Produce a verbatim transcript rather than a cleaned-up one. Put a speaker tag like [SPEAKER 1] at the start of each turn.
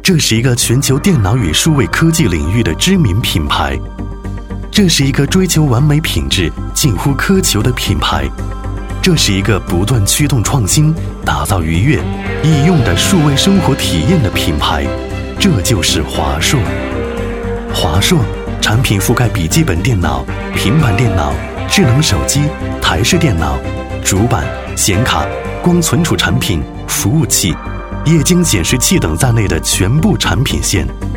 [SPEAKER 1] 这是一个全球电脑与数位科技领域的知名品牌，这是一个追求完美品质、近乎苛求的品牌，这是一个不断驱动创新、打造愉悦、易用的数位生活体验的品牌，这就是华硕。华硕产品覆盖笔记本电脑、平板电脑、智能手机、台式电脑、主板、显卡、光存储产品、服务器、液晶显示器等在内的全部产品线，